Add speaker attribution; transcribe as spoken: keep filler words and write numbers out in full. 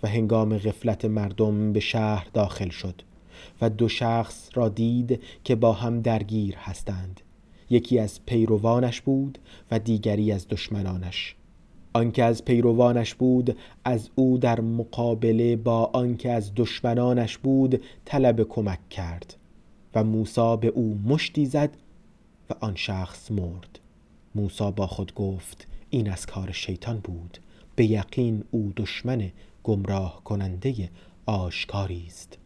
Speaker 1: و هنگام غفلت مردم به شهر داخل شد و دو شخص را دید که با هم درگیر هستند. یکی از پیروانش بود و دیگری از دشمنانش. آنکه از پیروانش بود از او در مقابله با آنکه از دشمنانش بود طلب کمک کرد و موسی به او مشتی زد و آن شخص مرد. موسی با خود گفت این از کار شیطان بود، به یقین او دشمن گمراه کننده آشکاری است.